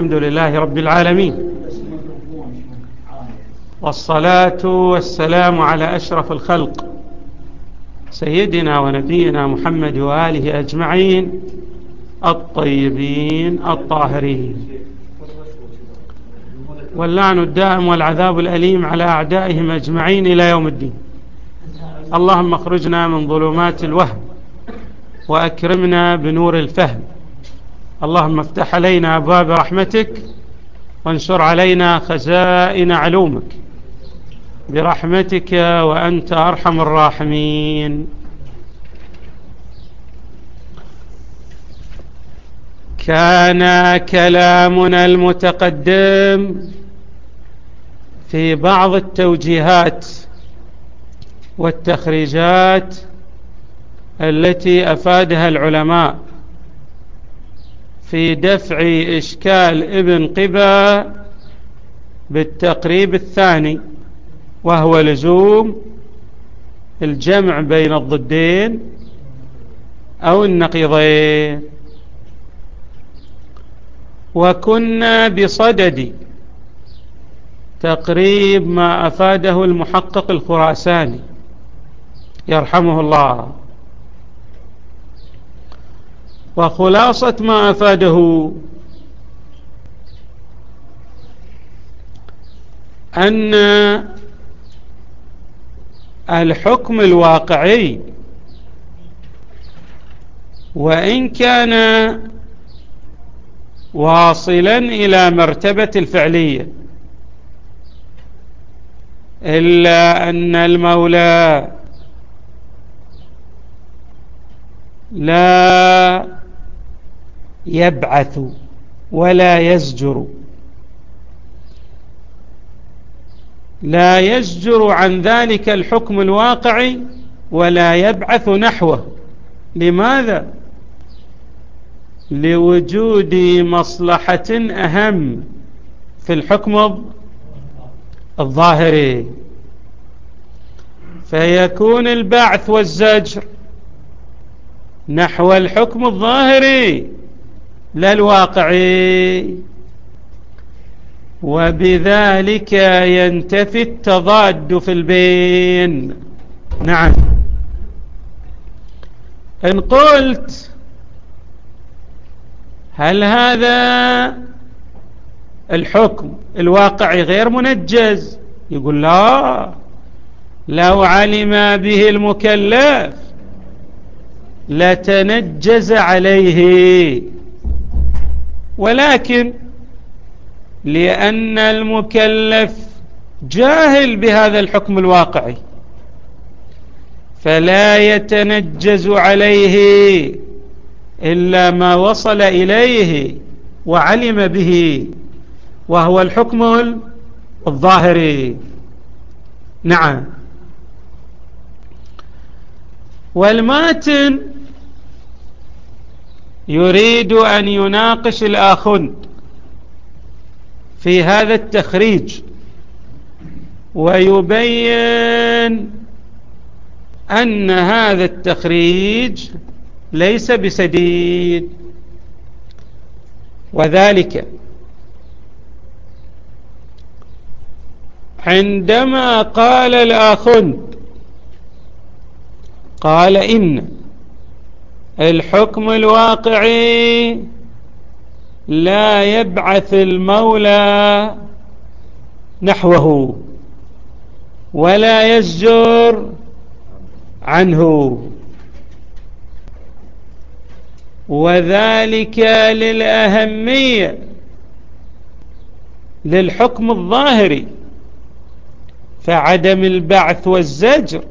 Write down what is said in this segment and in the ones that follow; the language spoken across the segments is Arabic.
الحمد لله رب العالمين، والصلاة والسلام على أشرف الخلق سيدنا ونبينا محمد وآله أجمعين الطيبين الطاهرين، واللعن الدائم والعذاب الأليم على أعدائهم أجمعين إلى يوم الدين. اللهم اخرجنا من ظلمات الوهم وأكرمنا بنور الفهم. اللهم افتح علينا أبواب رحمتك وانشر علينا خزائن علومك برحمتك وأنت أرحم الراحمين. كان كلامنا المتقدم في بعض التوجيهات والتخريجات التي أفادها العلماء في دفع إشكال ابن قبا بالتقريب الثاني، وهو لزوم الجمع بين الضدين أو النقيضين. وكنا بصدد تقريب ما أفاده المحقق الخراساني يرحمه الله، وخلاصة ما أفاده أن الحكم الواقعي وإن كان واصلا إلى مرتبة الفعلية، إلا أن المولى لا يبعث ولا يزجر، لا يزجر عن ذلك الحكم الواقعي ولا يبعث نحوه. لماذا؟ لوجود مصلحة أهم في الحكم الظاهري، فيكون البعث والزجر نحو الحكم الظاهري لا الواقعي، وبذلك ينتفي التضاد في البين. نعم، إن قلت هل هذا الحكم الواقعي غير منجز؟ يقول لا، لو علم به المكلف لتنجز عليه، ولكن لأن المكلف جاهل بهذا الحكم الواقعي فلا يتنجز عليه إلا ما وصل إليه وعلم به، وهو الحكم الظاهري. نعم، والماتن يريد أن يناقش الآخوند في هذا التخريج ويبين أن هذا التخريج ليس بسديد، وذلك عندما قال الآخوند قال إن الحكم الواقعي لا يبعث المولى نحوه ولا يزجر عنه، وذلك للأهمية للحكم الظاهري، فعدم البعث والزجر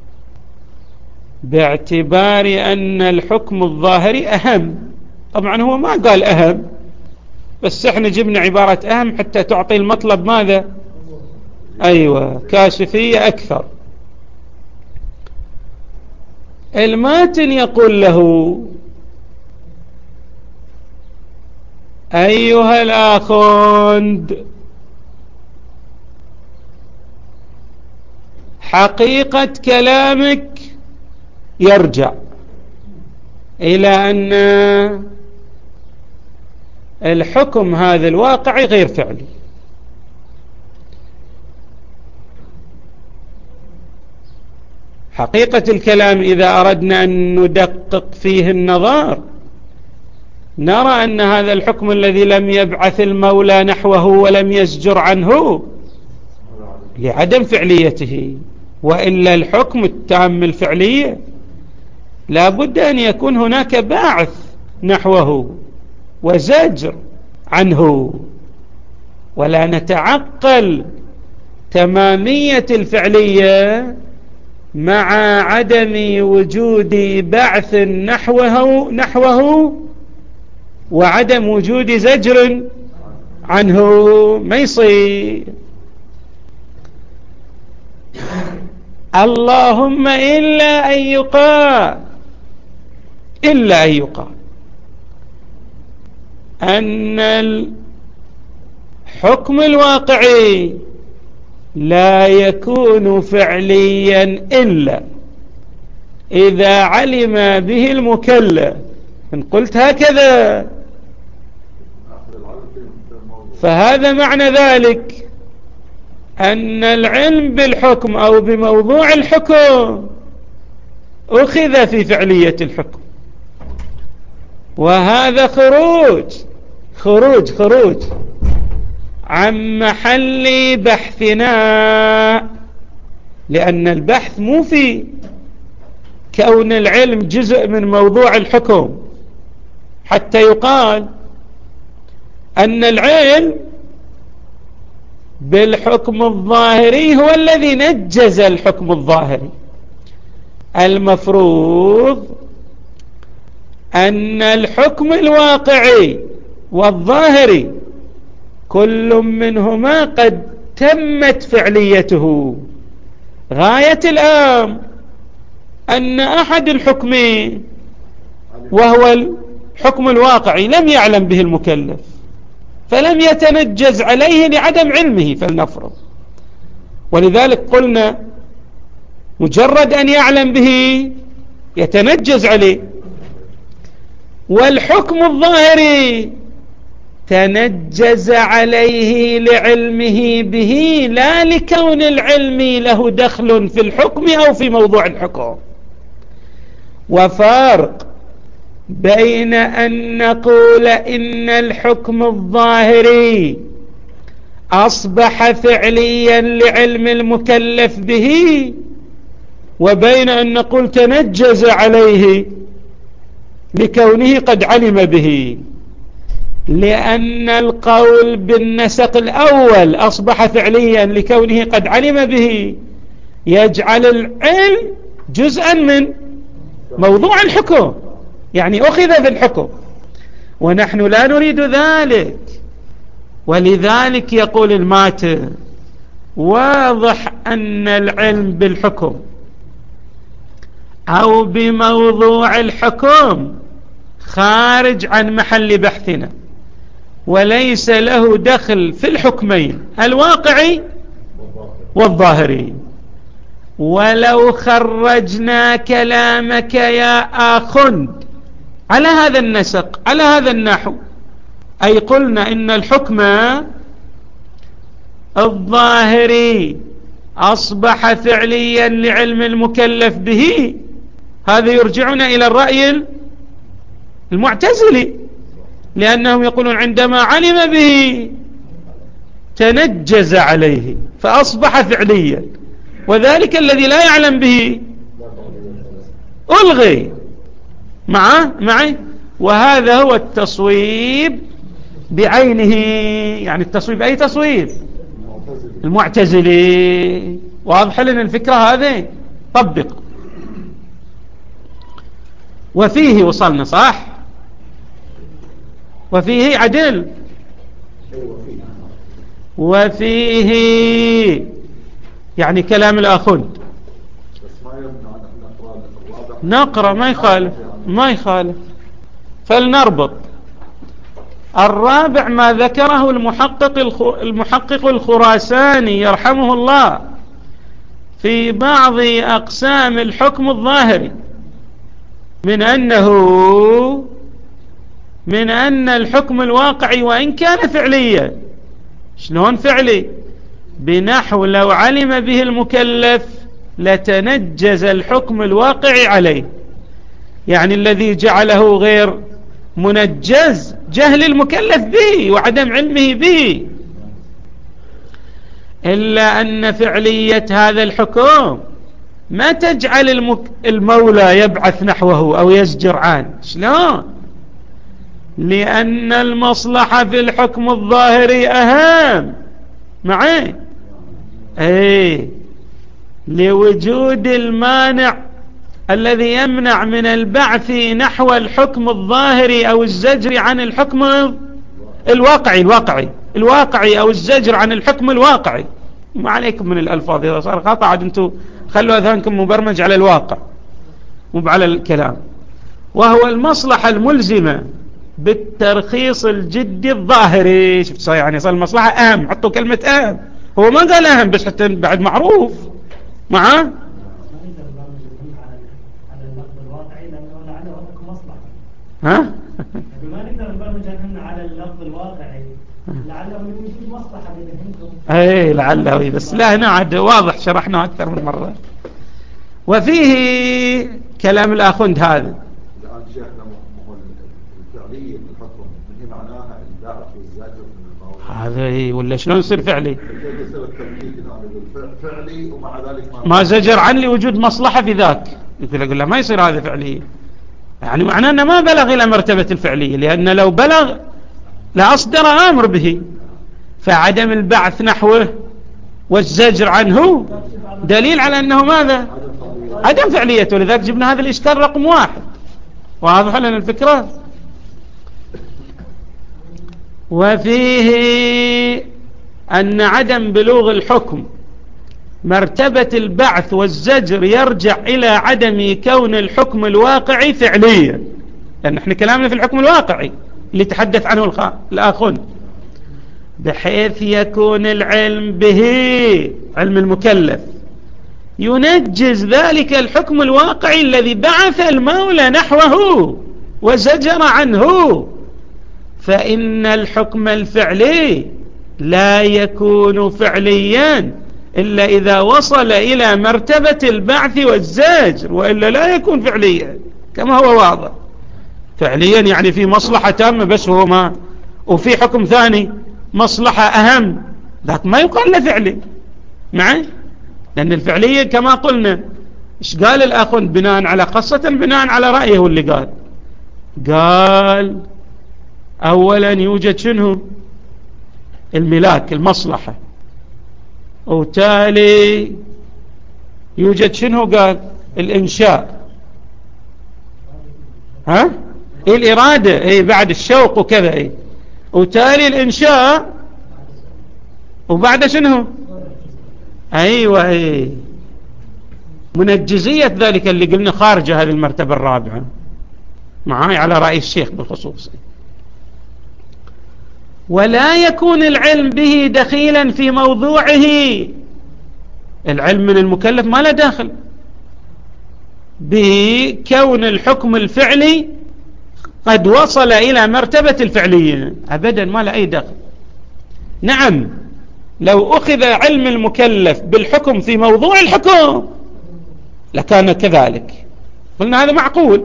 باعتبار أن الحكم الظاهري أهم. طبعا هو ما قال أهم، بس احنا جبنا عبارة أهم حتى تعطي المطلب ماذا؟ أيوة، كاشفية أكثر. الماتن يقول له أيها الآخوند، حقيقة كلامك يرجع إلى أن الحكم هذا الواقعي غير فعلي. حقيقة الكلام إذا أردنا أن ندقق فيه النظر نرى أن هذا الحكم الذي لم يبعث المولى نحوه ولم يزجر عنه لعدم فعليته، وإلا الحكم التام الفعلية لا بد أن يكون هناك باعث نحوه وزجر عنه، ولا نتعقل تمامية الفعلية مع عدم وجود بعث نحوه وعدم وجود زجر عنه، ما يصير. اللهم إلا أن يقال أن الحكم الواقعي لا يكون فعليا إلا إذا علم به المكلف. إن قلت هكذا فهذا معنى ذلك أن العلم بالحكم أو بموضوع الحكم أخذ في فعلية الحكم، وهذا خروج عن محل بحثنا، لأن البحث مو في كون العلم جزء من موضوع الحكم حتى يقال أن العلم بالحكم الظاهري هو الذي نجز الحكم الظاهري. المفروض أن الحكم الواقعي والظاهري كل منهما قد تمت فعليته. غاية الأمر أن أحد الحكمين وهو الحكم الواقعي لم يعلم به المكلف فلم يتنجز عليه لعدم علمه فلنفرض، ولذلك قلنا مجرد أن يعلم به يتنجز عليه، والحكم الظاهري تنجز عليه لعلمه به لا لكون العلم له دخل في الحكم أو في موضوع الحكم. وفارق بين أن نقول إن الحكم الظاهري أصبح فعليا لعلم المكلف به، وبين أن نقول تنجز عليه لكونه قد علم به. لأن القول بالنسق الأول أصبح فعليا لكونه قد علم به يجعل العلم جزءا من موضوع الحكم، يعني أخذ في الحكم، ونحن لا نريد ذلك. ولذلك يقول الماتر واضح أن العلم بالحكم أو بموضوع الحكم خارج عن محل بحثنا وليس له دخل في الحكمين الواقعي والظاهري. ولو خرجنا كلامك يا آخند على هذا النسق على هذا النحو، أي قلنا إن الحكم الظاهري أصبح فعليا لعلم المكلف به، هذا يرجعنا إلى الرأي المعتزلي، لأنهم يقولون عندما علم به تنجز عليه فأصبح فعليا، وذلك الذي لا يعلم به ألغي معي. وهذا هو التصويب بعينه، يعني التصويب أي تصويب؟ المعتزلي. واضح لنا الفكرة هذه؟ طبق. وفيه وصلنا صح؟ وفيه عدل، وفيه يعني كلام الآخند نقرأ ما يخالف فلنربط. الرابع ما ذكره المحقق الخراساني يرحمه الله في بعض أقسام الحكم الظاهري من أنه من أن الحكم الواقعي وإن كان فعليا، شلون فعلي؟ بنحو لو علم به المكلف لتنجز الحكم الواقعي عليه، يعني الذي جعله غير منجز جهل المكلف به وعدم علمه به، إلا أن فعلية هذا الحكم ما تجعل المولى يبعث نحوه أو يزجر عنه. شلون؟ لأن المصلحة في الحكم الظاهري أهم معي، لوجود المانع الذي يمنع من البعث نحو الحكم الظاهري أو الزجر عن الحكم الواقعي أو الزجر عن الحكم الواقعي. ما عليكم من الألفاظ، إذا صار خطأ عاد أنتم خلوا أذهانكم مبرمج على الواقع مو على الكلام. وهو المصلحة الملزمة بالترخيص الجدي الظاهري. شفت يعني صار المصلحة أهم، حطوا كلمة أهم، هو ما قال أهم بس حتى بعد معروف معاه. ها؟ ما نقدر نبرمج على اللفظ الواقعي، لعله يوجد مصلحة بينهم. اي لعله، بس لا هنا عاد واضح، شرحنا أكثر من مرة. وفيه كلام الآخوند هذا. الآن شيخنا الفعلية بالحكم من معناها البعث والزجر من الموضوع هذا ولا شلون يصير فعلي؟ يصير التمكيك الآن فعلي ومع ذلك ما زجر عن لي وجود مصلحة في ذاك، يقول له ما يصير هذا فعلي، يعني معناه أنه ما بلغ إلى مرتبة الفعلية، لأن لو بلغ لأصدر أمر به. فعدم البعث نحوه والزجر عنه دليل على أنه ماذا؟ عدم فعليته. ولذلك جبنا هذا الإشكال رقم 1. واضح لنا الفكرة؟ وفيه أن عدم بلوغ الحكم مرتبة البعث والزجر يرجع إلى عدم كون الحكم الواقعي فعليا، لأن احنا كلامنا في الحكم الواقعي اللي تحدث عنه الآخون، بحيث يكون العلم به علم المكلف ينجز ذلك الحكم الواقعي الذي بعث المولى نحوه وزجر عنه. فإن الحكم الفعلي لا يكون فعليا إلا إذا وصل إلى مرتبة البعث والزجر، وإلا لا يكون فعليا كما هو واضح. فعليا يعني في مصلحة تامة بس هو ما، وفي حكم ثاني مصلحة أهم، ذاك ما يقال له فعلي معي، لأن الفعلية كما قلنا إيش قال الأخون بناء على خاصة بناء على رأيه اللي قال أولا يوجد شنو الملاك المصلحة، وتالي يوجد شنو قال الإنشاء، ها الإرادة بعد الشوق وكذا وتالي الإنشاء، وبعد شنو أيوة منجزية ذلك اللي قلنا خارجة هذه المرتبة الرابعة معاي على رأي الشيخ بالخصوص. ولا يكون العلم به دخيلا في موضوعه، العلم من المكلف ما له داخل بكون الحكم الفعلي قد وصل إلى مرتبة الفعلية، أبدا ما له أي دخل. نعم لو أخذ علم المكلف بالحكم في موضوع الحكم لكان كذلك، قلنا هذا معقول.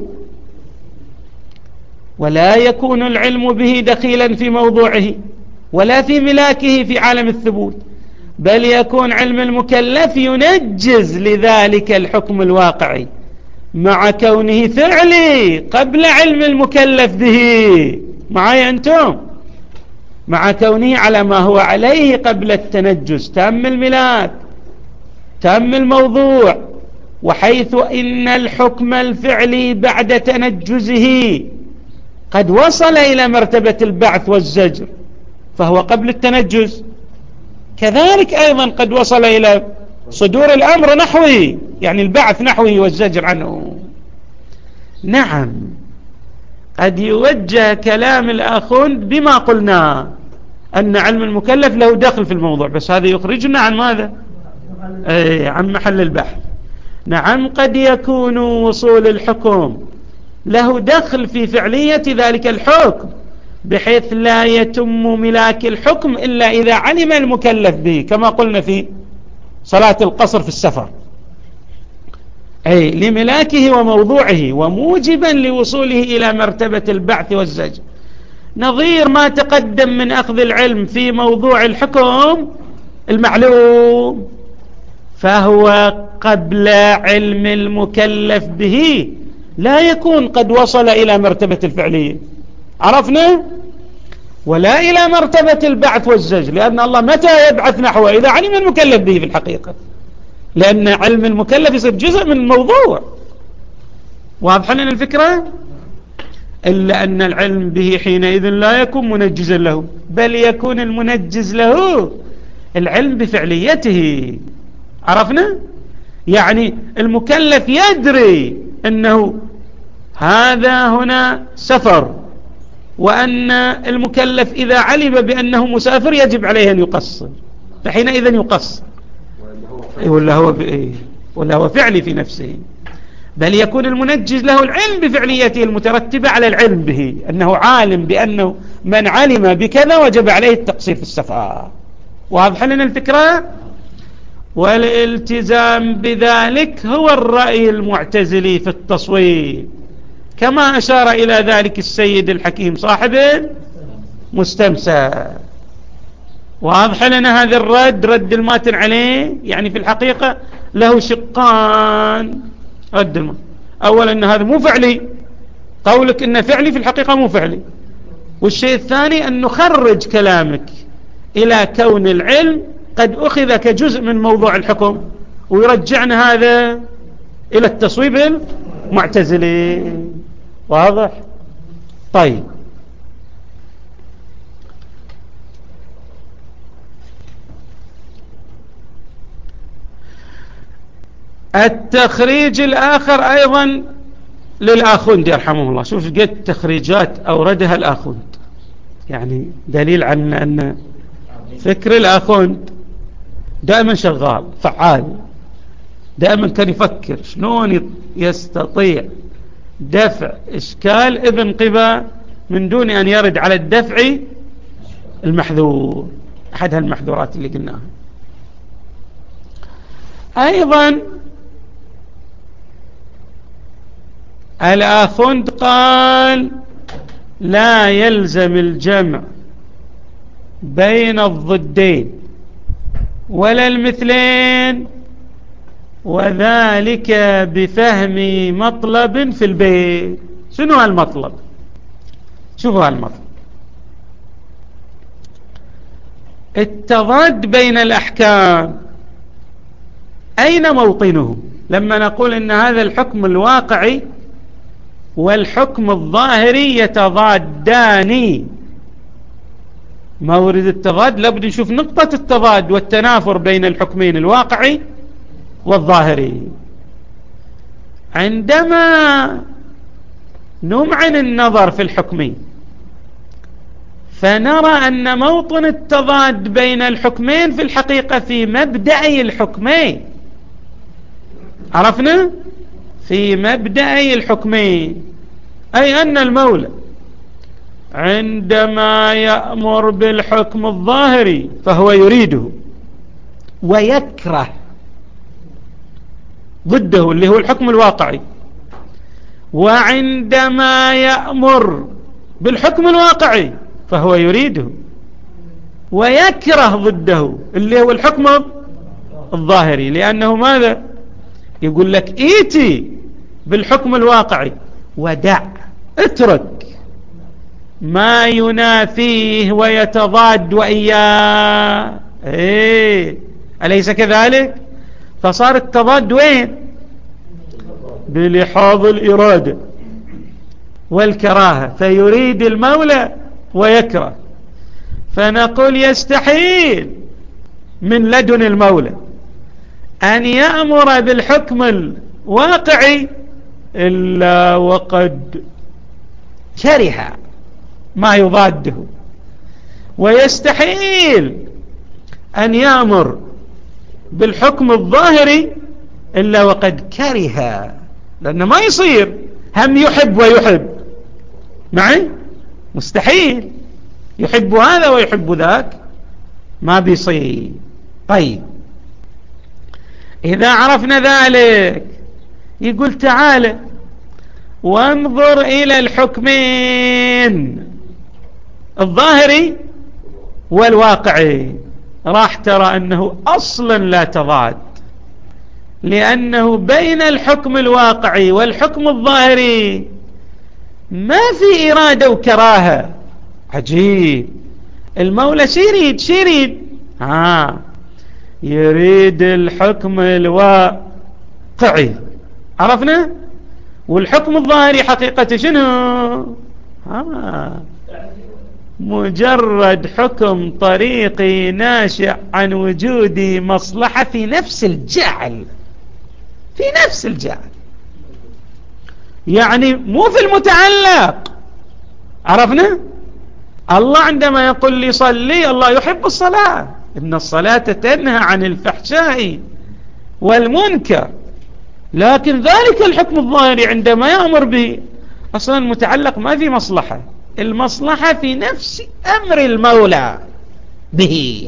ولا يكون العلم به دخيلا في موضوعه ولا في ملاكه في عالم الثبوت، بل يكون علم المكلف ينجز لذلك الحكم الواقعي مع كونه فعلي قبل علم المكلف به. معايا أنتم؟ مع كونه على ما هو عليه قبل التنجز، تام الملاك تام الموضوع. وحيث إن الحكم الفعلي بعد تنجزه قد وصل إلى مرتبة البعث والزجر فهو قبل التنجز، كذلك أيضا قد وصل إلى صدور الأمر نحوه، يعني البعث نحوه والزجر عنه. نعم قد يوجه كلام الآخون بما قلنا أن علم المكلف له دخل في الموضوع، بس هذا يخرجنا عن ماذا؟ عن محل البحث. نعم قد يكون وصول الحكم له دخل في فعلية ذلك الحكم، بحيث لا يتم ملاك الحكم إلا إذا علم المكلف به، كما قلنا في صلاة القصر في السفر، أي لملاكه وموضوعه وموجبا لوصوله إلى مرتبة البعث والزجر، نظير ما تقدم من أخذ العلم في موضوع الحكم المعلوم، فهو قبل علم المكلف به لا يكون قد وصل إلى مرتبة الفعلية، عرفنا؟ ولا إلى مرتبة البعث والزجر، لأن الله متى يبعث نحوه؟ إذا علم المكلف به في الحقيقة، لأن علم المكلف يصير جزء من الموضوع. واضح لنا الفكرة؟ إلا أن العلم به حينئذ لا يكون منجزا له، بل يكون المنجز له العلم بفعليته، عرفنا؟ يعني المكلف يدري أنه هذا هنا سفر، وأن المكلف إذا علم بأنه مسافر يجب عليه أن يقصر، فحينئذ يقصر، ولا هو فعلي في نفسه، بل يكون المنجز له العلم بفعليته المترتبة على العلم به، أنه عالم بأنه من علم بكذا وجب عليه التقصير في السفر. واضح لنا الفكرة؟ والالتزام بذلك هو الرأي المعتزلي في التصويب، كما أشار إلى ذلك السيد الحكيم صاحب مستمسك. واضح لنا هذا الرد، رد الماتن عليه، يعني في الحقيقة له شقان. رد الماتن أولا أن هذا مو فعلي، قولك أنه فعلي في الحقيقة مو فعلي، والشيء الثاني أن نخرج كلامك إلى كون العلم قد أخذ كجزء من موضوع الحكم، ويرجعنا هذا إلى التصويب المعتزلي. واضح؟ طيب، التخريج الآخر أيضا للآخوند يرحمه الله. شوف قد تخريجات أوردها الآخوند، يعني دليل عن أن فكر الآخوند دائما شغال فعال، دائما كان يفكر شلون يستطيع دفع إشكال ابن قبا من دون أن يرد على الدفع المحذور، أحد هالمحذورات اللي قلناها. أيضا الآخوند قال لا يلزم الجمع بين الضدين ولا المثلين، وذلك بفهم مطلب في البيت. شنو هالمطلب؟ شوفوا هالمطلب، التضاد بين الأحكام أين موطنه؟ لما نقول إن هذا الحكم الواقعي والحكم الظاهري يتضادان، مورد التضاد لابد نشوف نقطة التضاد والتنافر بين الحكمين الواقعي والظاهري. عندما نمعن النظر في الحكمين فنرى أن موطن التضاد بين الحكمين في الحقيقة في مبدأي الحكمين، عرفنا؟ في مبدأي الحكمين، أي أن المولى عندما يأمر بالحكم الظاهري فهو يريده ويكره ضده اللي هو الحكم الواقعي، وعندما يأمر بالحكم الواقعي فهو يريده ويكره ضده اللي هو الحكم الظاهري. لأنه ماذا يقول لك؟ ايتي بالحكم الواقعي ودع، اترك ما ينافيه ويتضاد وإياه. أليس كذلك؟ فصار التضاد وين؟ بلحاظ الإرادة والكراهة، فيريد المولى ويكره. فنقول يستحيل من لدن المولى أن يأمر بالحكم الواقعي إلا وقد كره ما يضاده، ويستحيل أن يأمر بالحكم الظاهري إلا وقد كره، لأنه ما يصير هم يحب ويحب معي؟ مستحيل، يحب هذا ويحب ذاك، ما بيصير. طيب إذا عرفنا ذلك يقول تعالى وانظر إلى الحكمين الظاهري والواقعي، راح ترى أنه أصلا لا تضاد، لأنه بين الحكم الواقعي والحكم الظاهري ما في إرادة وكراهة. عجيب، المولى شيريد يريد الحكم الواقعي، عرفنا، والحكم الظاهري حقيقة شنو؟ مجرد حكم طريقي ناشئ عن وجود مصلحة في نفس الجعل، في نفس الجعل، يعني مو في المتعلق. عرفنا؟ الله عندما يقول لي صلي، الله يحب الصلاة، إن الصلاة تنهى عن الفحشاء والمنكر، لكن ذلك الحكم الظاهري عندما يأمر به أصلا المتعلق ما في مصلحة، المصلحة في نفس أمر المولى به.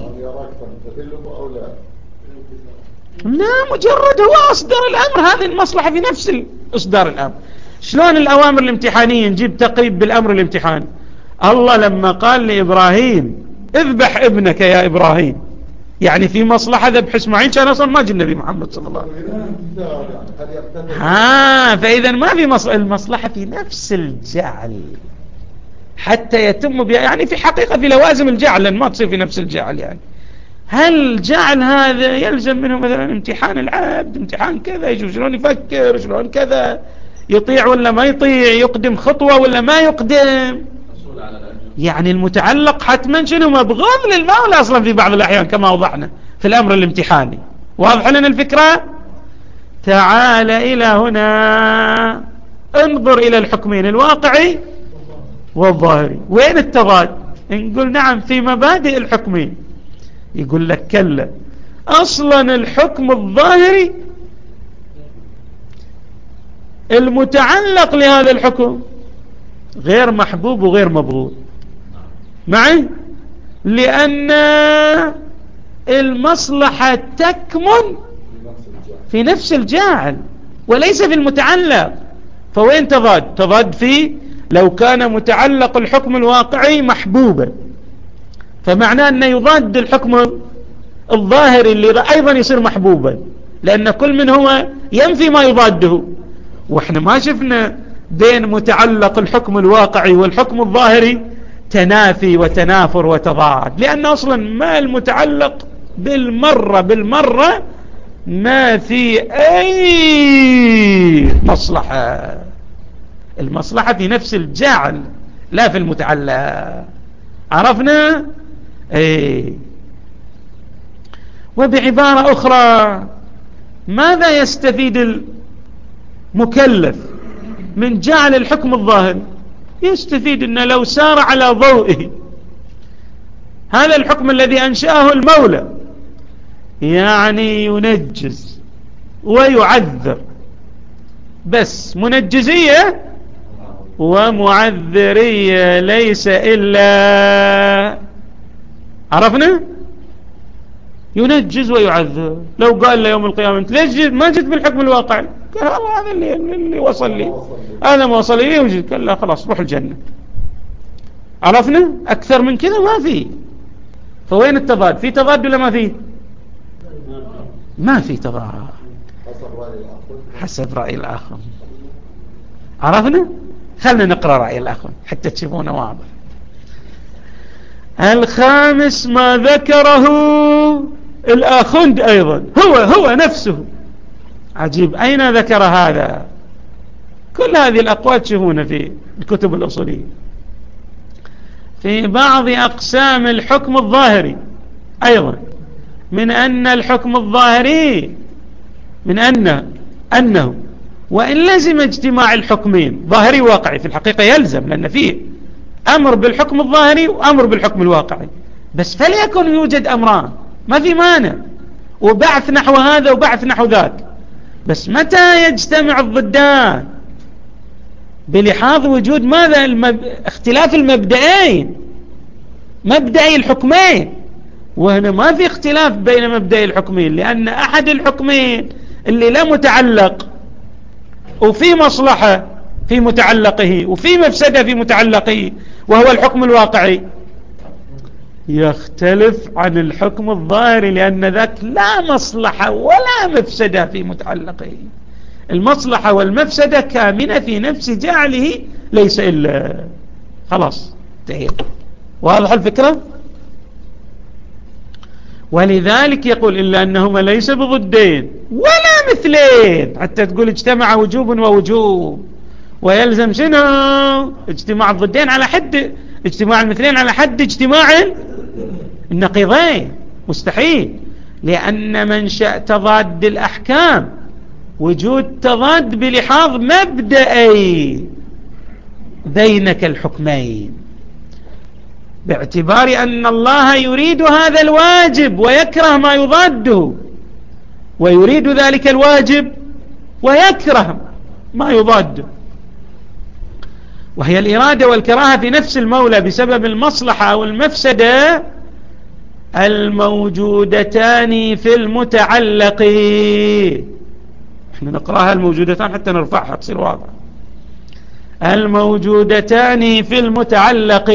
لا، مجرد هو أصدر الأمر، هذه المصلحة في نفس إصدار الأمر. شلون الأوامر الامتحانية نجيب تقريب بالأمر الامتحاني؟ الله لما قال لإبراهيم اذبح ابنك يا إبراهيم، يعني في مصلحة ذبح إسماعيل، كان أصلا ما جاء النبي محمد صلى الله عليه وسلم. فإذا ما في المصلحة في نفس الجعل حتى يتم يعني في حقيقة في لوازم الجعل، لأن ما تصير في نفس الجعل. يعني هل جعل هذا يلزم منه مثلا امتحان العبد، امتحان كذا، يشوف شلون يفكر، شلون كذا، يطيع ولا ما يطيع، يقدم خطوة ولا ما يقدم. يعني المتعلق حتما شنو؟ مبغض للمولى أصلا في بعض الأحيان كما وضحنا في الأمر الامتحاني. واضح لنا الفكرة؟ تعال إلى هنا، انظر إلى الحكمين الواقعي والظاهري، وين التضاد؟ نقول نعم في مبادئ الحكمين. يقول لك كلا، أصلا الحكم الظاهري المتعلق لهذا الحكم غير محبوب وغير مبغوض معي، لأن المصلحة تكمن في نفس الجاعل وليس في المتعلق. فوين تضاد؟ تضاد في لو كان متعلق الحكم الواقعي محبوبا، فمعناه أنه يضاد الحكم الظاهري اللي أيضا يصير محبوبا، لأن كل من هو ينفي ما يضاده. وإحنا ما شفنا بين متعلق الحكم الواقعي والحكم الظاهري تنافي وتنافر وتضاد، لأن أصلا ما المتعلق بالمرة ما في أي مصلحة، المصلحة في نفس الجعل لا في المتعلق. عرفنا؟ وبعبارة أخرى، ماذا يستفيد المكلف من جعل الحكم الظاهري؟ يستفيد أنه لو سار على ضوئه هذا الحكم الذي أنشأه المولى، يعني ينجز ويعذر، بس منجزية ومعذرية، ليس إلا، عرفنا، ينجز ويعذر. لو قال له يوم القيامة انت ليش ما جيت بالحكم الواقعي؟ قال هذا اللي وصل لي، هذا ما وصل لي وجد. قال لا خلاص روح الجنة. عرفنا؟ أكثر من كذا ما في. فوين التضاد؟ في تضاد ولا ما في؟ ما في تضاد حسب رأي الآخر. عرفنا؟ خلنا نقرأ رأي الآخر حتى تشوفونه واضح. الخامس ما ذكره الآخند أيضا، هو نفسه. عجيب، أين ذكر هذا؟ كل هذه الأقوال تشوفونها في الكتب الأصولية في بعض أقسام الحكم الظاهري أيضا، من أن الحكم الظاهري من أنه وإن لزم اجتماع الحكمين ظاهري واقعي، في الحقيقة يلزم، لأن فيه أمر بالحكم الظاهري وأمر بالحكم الواقعي، بس فليكن يوجد أمران ما في مانع، وبعث نحو هذا وبعث نحو ذاك، بس متى يجتمع الضدان؟ بلحاظ وجود ماذا؟ اختلاف المبدئين، مبدئي الحكمين. وهنا ما في اختلاف بين مبدئي الحكمين، لأن أحد الحكمين اللي لا متعلق وفي مصلحة في متعلقه وفي مفسدة في متعلقه وهو الحكم الواقعي يختلف عن الحكم الظاهري، لأن ذاك لا مصلحة ولا مفسدة في متعلقه. المصلحة والمفسدة كامنة في نفس جعله، ليس إلا خلاص انتهينا. واضح الفكرة؟ ولذلك يقول إلا أنهما ليس بضدين ولا مثلين، حتى تقول اجتمع وجوب ووجوب، ويلزم شنو؟ اجتماع الضدين على حد اجتماع المثلين على حد اجتماع النقيضين، مستحيل، لأن منشأ تضاد الأحكام وجود تضاد بلحاظ مبدئي بينك الحكمين، باعتبار أن الله يريد هذا الواجب ويكره ما يضاده، ويريد ذلك الواجب ويكره ما يضاده، وهي الإرادة والكراهة في نفس المولى بسبب المصلحة أو المفسدة الموجودتان في المتعلق. احنا نقرأها الموجودتان حتى نرفعها تصير واضح. الموجودتان في المتعلق،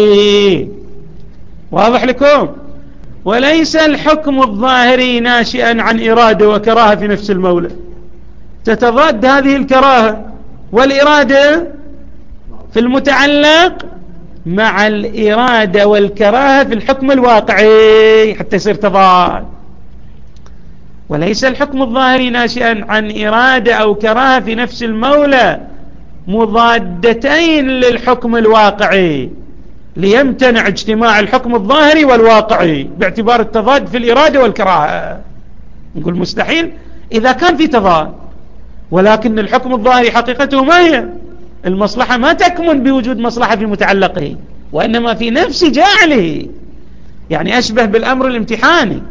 واضح لكم؟ وليس الحكم الظاهري ناشئا عن إرادة وكراهة في نفس المولى، تتضاد هذه الكراهة والإرادة في المتعلق مع الإرادة والكراهة في الحكم الواقعي حتى يصير تضاد. وليس الحكم الظاهري ناشئا عن إرادة أو كراهة في نفس المولى مضادتين للحكم الواقعي، ليمتنع اجتماع الحكم الظاهري والواقعي باعتبار التضاد في الإرادة والكراهة. نقول مستحيل إذا كان في تضاد، ولكن الحكم الظاهري حقيقته ما هي؟ المصلحة ما تكمن بوجود مصلحة في متعلقه، وإنما في نفس جاعله، يعني أشبه بالأمر الامتحاني،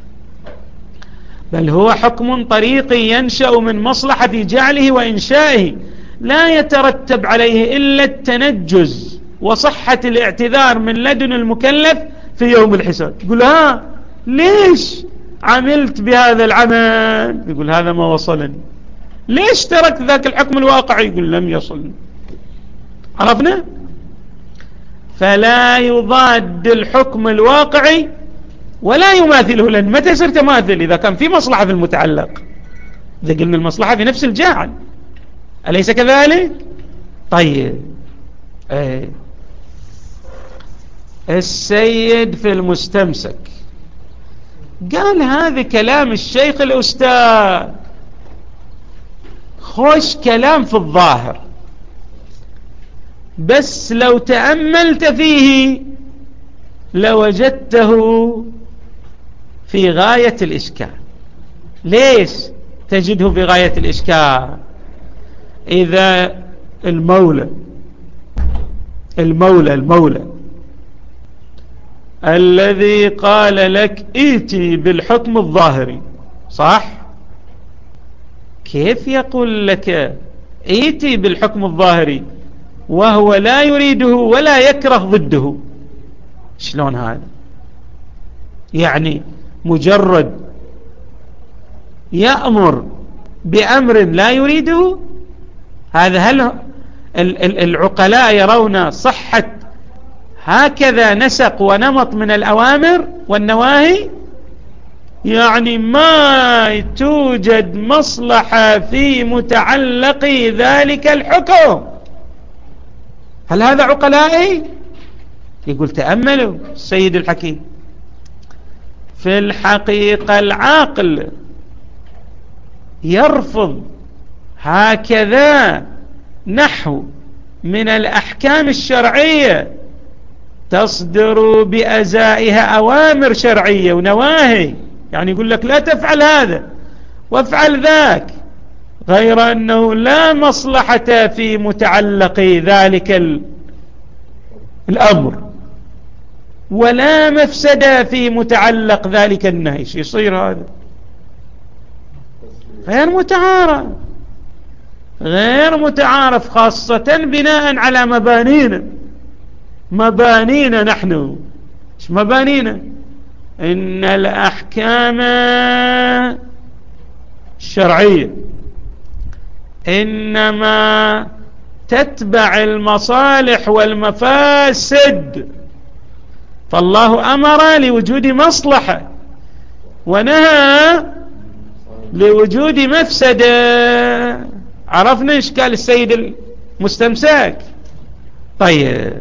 بل هو حكم طريقي ينشأ من مصلحة في جعله وإنشائه، لا يترتب عليه إلا التنجز وصحة الاعتذار من لدن المكلف في يوم الحساب. يقول ها ليش عملت بهذا العمل؟ يقول هذا ما وصلني. ليش ترك ذاك الحكم الواقعي؟ يقول لم يصلني. عرفنا؟ فلا يضاد الحكم الواقعي ولا يماثله، لأن متى يصير تماثل؟ إذا كان في مصلحة في المتعلق، إذا قلنا المصلحة في نفس الجاعل، أليس كذلك؟ طيب السيد في المستمسك قال هذا كلام الشيخ الأستاذ، خوش كلام في الظاهر، بس لو تأملت فيه لوجدته في غاية الإشكال. ليش تجده في غاية الإشكال؟ إذا المولى الذي قال لك ائتي بالحكم الظاهري، صح؟ كيف يقول لك ائتي بالحكم الظاهري وهو لا يريده ولا يكره ضده؟ شلون هذا؟ يعني مجرد يأمر بأمر لا يريده؟ هذا هل العقلاء يرون صحة هكذا نسق ونمط من الأوامر والنواهي؟ يعني ما توجد مصلحة في متعلق ذلك الحكم. هل هذا عقلائي؟ يقول تأملوا السيد الحكيم، في الحقيقة العقل يرفض هكذا نحو من الأحكام الشرعية تصدر بأزائها أوامر شرعية ونواهي، يعني يقول لك لا تفعل هذا وافعل ذاك، غير أنه لا مصلحة في متعلق ذلك الأمر ولا مفسدة في متعلق ذلك النهي. شو يصير هذا؟ غير متعارض. غير متعارف، خاصة بناء على مبانينا نحن. ايش مبانينا؟ إن الأحكام الشرعية إنما تتبع المصالح والمفاسد، فالله أمر لوجود مصلحة ونهى لوجود مفسدة. عرفنا إشكال السيد المستمسك؟ طيب،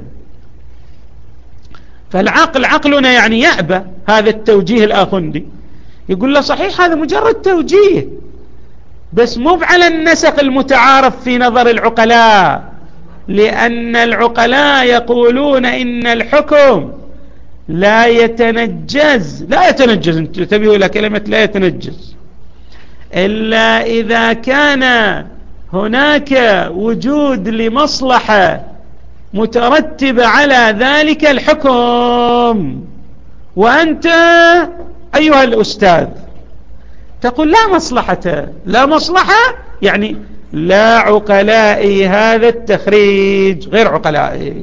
عقلنا يعني يأبى هذا التوجيه الآخندي، يقول له صحيح هذا مجرد توجيه بس مو على النسق المتعارف في نظر العقلاء، لأن العقلاء يقولون إن الحكم لا يتنجز انتبهوا إلى كلمة لا يتنجز إلا إذا كان هناك وجود لمصلحة مترتبة على ذلك الحكم. وأنت أيها الأستاذ تقول لا مصلحة يعني لا عقلائي هذا التخريج غير عقلائي،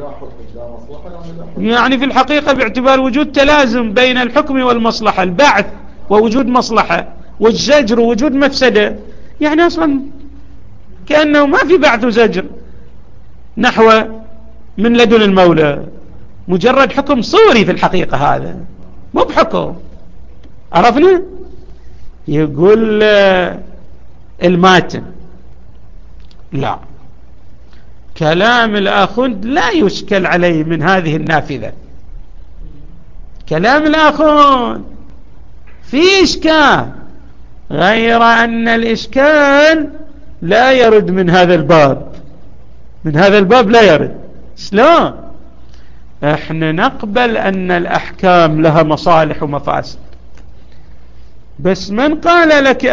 يعني في الحقيقة باعتبار وجود تلازم بين الحكم والمصلحة، البعث ووجود مصلحة والزجر ووجود مفسدة، يعني أصلا كأنه ما في بعث وزجر نحو من لدن المولى، مجرد حكم صوري في الحقيقة، هذا مو بحكم. عرفنا؟ يقول الماتن لا، كلام الآخوند لا يشكل عليه من هذه النافذة، كلام الآخوند في إشكال، غير أن الإشكال لا يرد من هذا الباب لا يرد. شلون؟ احنا نقبل أن الأحكام لها مصالح ومفاسد، بس من قال لك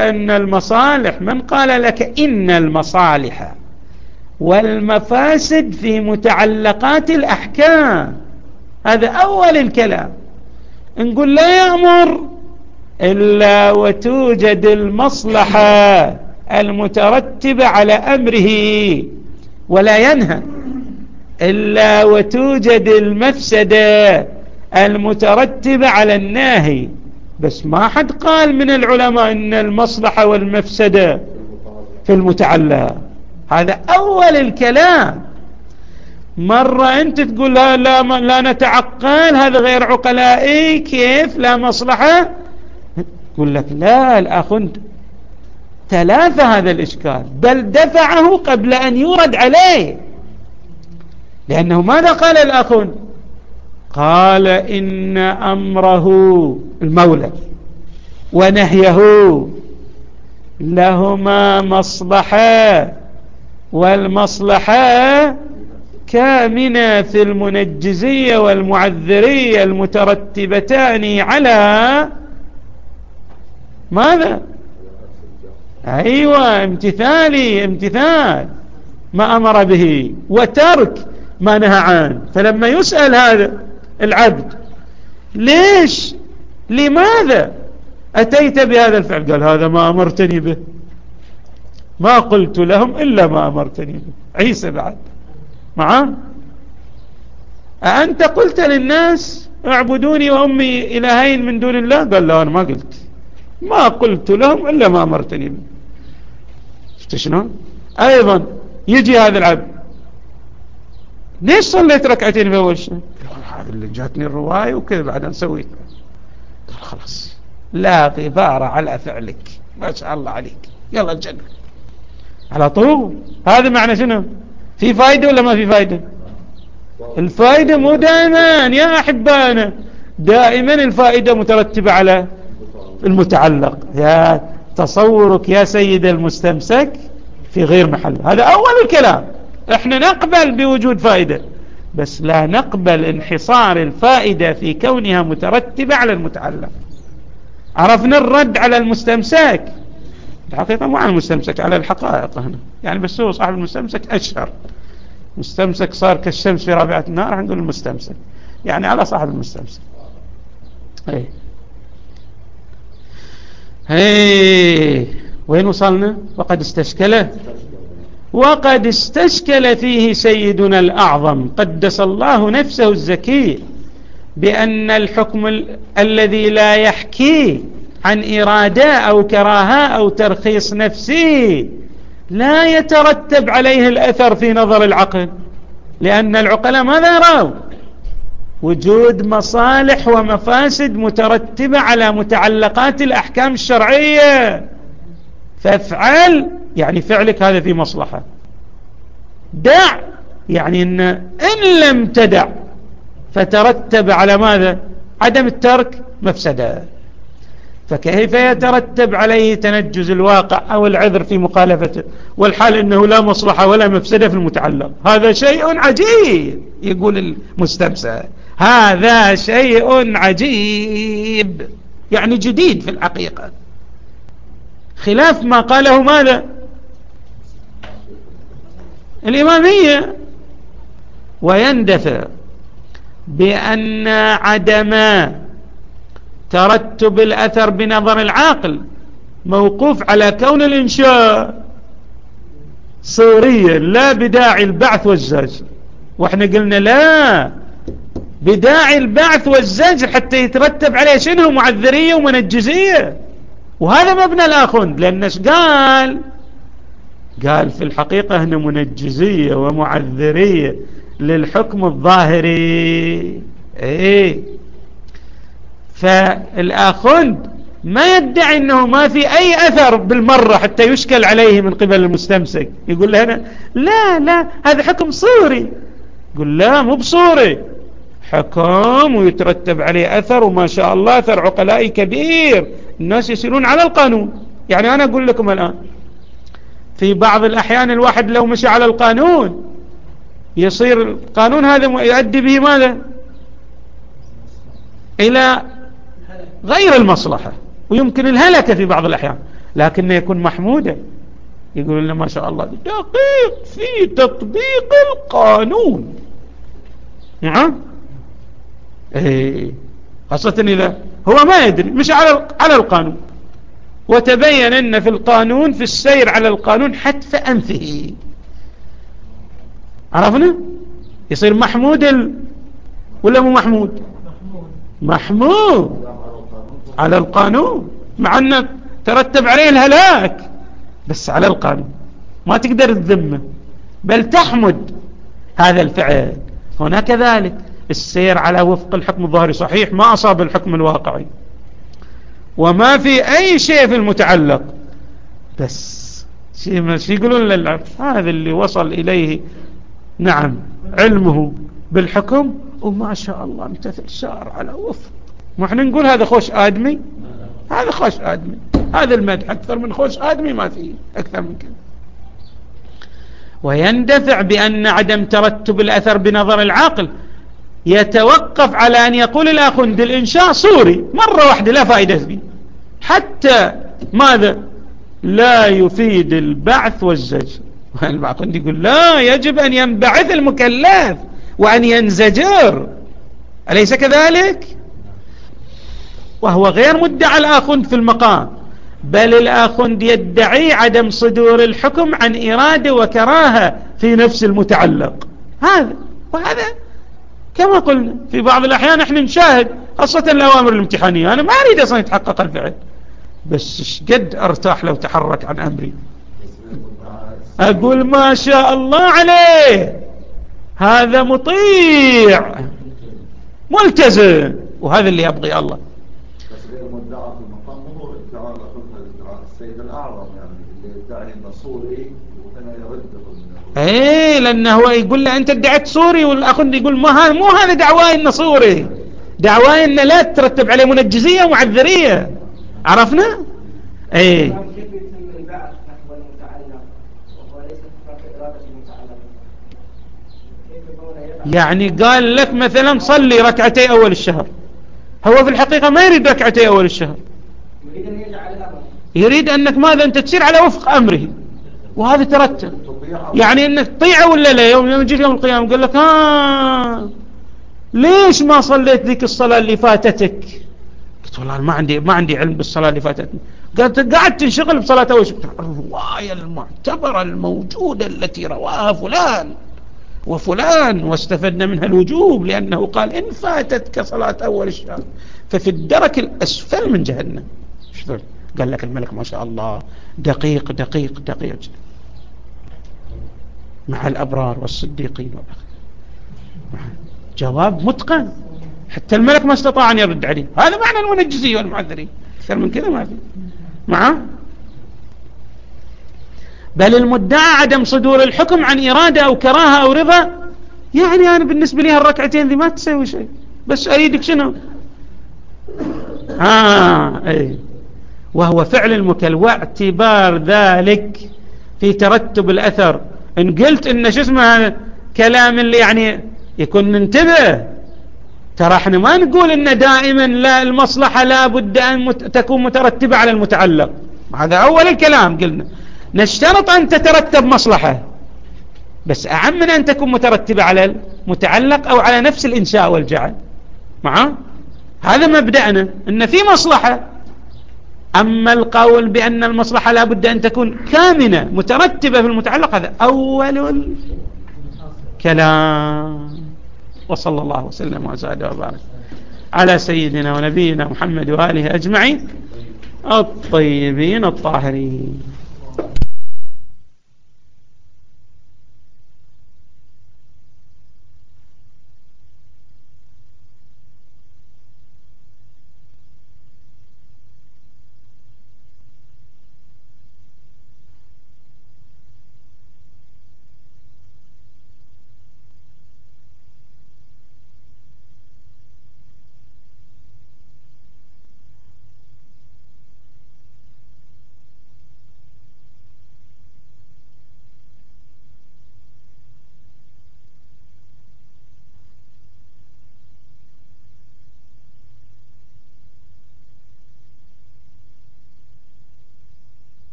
إن المصالح والمفاسد في متعلقات الأحكام؟ هذا أول الكلام. نقول لا يأمر إلا وتوجد المصلحة المترتبة على أمره، ولا ينهى إلا وتوجد المفسدة المترتبة على الناهي. بس ما حد قال من العلماء إن المصلحة والمفسدة في المتعلق، هذا أول الكلام. مرة أنت تقول لا نتعقل، هذا غير عقلائي، كيف لا مصلحة؟ يقول لك لا، الأخوند تلافى هذا الإشكال، بل دفعه قبل أن يورد عليه، لأنه ماذا قال الأخوند؟ قال إن أمره المولى ونهيه لهما مصلحة، والمصلحة كامنة في المنجزية والمعذرية المترتبتان على ماذا؟ أيوة، امتثال ما أمر به وترك ما نهى عنه. فلما يسأل هذا العبد لماذا أتيت بهذا الفعل؟ قال هذا ما أمرتني به، ما قلت لهم إلا ما أمرتني به. عيسى بعد معاه، أنت قلت للناس اعبدوني وأمي إلهين من دون الله؟ قال لا، أنا ما قلت لهم إلا ما أمرتني به. شفت شنو؟ أيضا يجي هذا العبد، ليش صليت ركعتين في أول شيء؟ هذا اللي جاتني الرواية وكذا بعدين سويت. قال خلاص، لا غبار على فعلك، ما شاء الله عليك، يلا الجنة على طول. هذا معنى شنو؟ في فايدة ولا ما في فايدة؟ الفائدة مو دائما يا أحبانا، دائما الفائدة مترتبة على المتعلق. يا تصورك يا سيد المستمسك في غير محل. هذا أول الكلام. احنا نقبل بوجود فائدة، بس لا نقبل انحصار الفائدة في كونها مترتبة على المتعلق. عرفنا الرد على المستمسك، الحقيقة مو على المستمسك، على الحقائق هنا يعني، بس هو صاحب المستمسك أشهر. مستمسك صار كالشمس في رابعة النهار، هنقول المستمسك يعني على صاحب المستمسك. وين وصلنا؟ وقد استشكله وقد استشكل فيه سيدنا الأعظم قدس الله نفسه الزكي بأن الحكم الذي لا يحكي عن إرادة أو كراهة أو ترخيص نفسي لا يترتب عليه الأثر في نظر العقل، لأن العقلاء ماذا يرون؟ وجود مصالح ومفاسد مترتبة على متعلقات الأحكام الشرعية، فافعل يعني فعلك هذا في مصلحة، دع يعني إن لم تدع فترتب على ماذا؟ عدم الترك مفسدة، فكيف يترتب عليه تنجز الواقع أو العذر في مخالفته والحال أنه لا مصلحة ولا مفسدة في المتعلق؟ هذا شيء عجيب، يقول المستمسك، هذا شيء عجيب يعني جديد في الحقيقة، خلاف ما قاله ماذا؟ الإمامية. ويندفع بأن عدم ترتب الأثر بنظر العاقل موقوف على كون الإنشاء صوريا لا بداعي البعث والزجر، وإحنا قلنا لا، بداعي البعث والزجر حتى يترتب عليه شنو؟ معذرية ومنجزية، وهذا مبنى الآخوند، لأنش قال في الحقيقة هنا منجزية ومعذرية للحكم الظاهري. فالآخوند ما يدعي أنه ما في أي أثر بالمرة حتى يشكل عليه من قبل المستمسك، يقول له هنا لا هذا حكم صوري، يقول لا مو بصوري، حكم ويترتب عليه أثر، وما شاء الله أثر عقلائي كبير، الناس يسيرون على القانون. يعني أنا أقول لكم الآن في بعض الأحيان الواحد لو مشي على القانون يصير القانون هذا يؤدي به ماذا؟ إلى غير المصلحة، ويمكن الهلكة في بعض الأحيان، لكنه يكون محمودا، يقول لنا ما شاء الله دقيق في تطبيق القانون. نعم خاصة إذا هو ما يدري مش على القانون، وتبين أن في القانون في السير على القانون حتف أنفه، عرفنا؟ يصير محمود ولا مو محمود؟ محمود على القانون، مع أنه ترتب عليه الهلاك، بس على القانون ما تقدر تذمه بل تحمد هذا الفعل. هنا كذلك السير على وفق الحكم الظاهري صحيح، ما أصاب الحكم الواقعي وما في أي شيء في المتعلق، بس شيء يقولون للعبد هذا اللي وصل إليه نعم علمه بالحكم وما شاء الله امتثل شار على وفق، ما احنا نقول هذا خوش آدمي، هذا خوش آدمي، هذا المدح أكثر من خوش آدمي ما فيه أكثر من كده. ويندفع بأن عدم ترتب الأثر بنظر العاقل يتوقف على أن يقول الآخوند الإنشاء صوري مرة واحدة لا فائدة فيه، حتى ماذا؟ لا يفيد البعث والزجر. الآخوند يقول لا، يجب أن ينبعث المكلف وأن ينزجر، أليس كذلك؟ وهو غير مدعى الآخوند في المقام، بل الآخوند يدعي عدم صدور الحكم عن إرادة وكراهة في نفس المتعلق. وهذا كما قلنا في بعض الأحيان احنا نشاهد خاصة الأوامر الامتحانية، أنا ما أريد أصلا يتحقق الفعل، بس قد أرتاح لو تحرك عن أمري، أقول ما شاء الله عليه هذا مطيع ملتزم، وهذا اللي يبغي الله. بس غير مدعى في المقام هو ادعاء السيد الأعظم، يعني اللي يدعي النصوري وهنا يرده. لأنه هو يقول له أنت ادعيت صوري، والأخوند يقول مو هذا دعواي النصوري، دعواي أن لا ترتب عليه منجزية ومعذرية، عرفنا؟ يعني قال لك مثلا صلي ركعتي أول الشهر، هو في الحقيقة ما يريد ركعتي أول الشهر، يريد أنك ماذا؟ أنت تسير على وفق أمره، وهذا ترتب يعني أنك تطيعه ولا لا. يوم يجي يوم القيامة قال لك ليش ما صليت ذيك الصلاة اللي فاتتك؟ قلت والله ما عندي علم بالصلاة اللي فاتتني. قاعد تنشغل بصلاة أول شيء، الرواية المعتبرة الموجودة التي رواها فلان وفلان واستفدنا منها الوجوب، لأنه قال إن فاتتك صلاة أول الشهر ففي الدرك الأسفل من جهنم. قال لك الملك ما شاء الله دقيق دقيق دقيق مع الأبرار والصديقين جواب متقن، حتى الملك ما استطاع أن يرد عليه. هذا معنى المنجزين والمعذرين، أكثر من كذا ما في معه. بل المدعى عدم صدور الحكم عن إرادة أو كراهة أو رضا، يعني أنا بالنسبة لي هالركعتين ذي ما تسوي شيء، بس أريدك شنو؟ أي. وهو فعل المكل واعتبار ذلك في ترتب الأثر. إن قلت إن شو اسمه كلام اللي يعني يكون ننتبه، ترى احنا ما نقول إن دائما لا المصلحة لا بد أن تكون مترتبة على المتعلق، هذا أول الكلام قلنا نشترط أن تترتب مصلحة، بس أعم من أن تكون مترتبة على المتعلق أو على نفس الإنشاء والجعل. معه هذا مبدأنا إن في مصلحة. أما القول بأن المصلحة لا بد أن تكون كامنة مترتبة في المتعلق، هذا أول الكلام. وصلى الله وسلم وزاد وبارك على سيدنا ونبينا محمد وآله أجمعين الطيبين الطاهرين.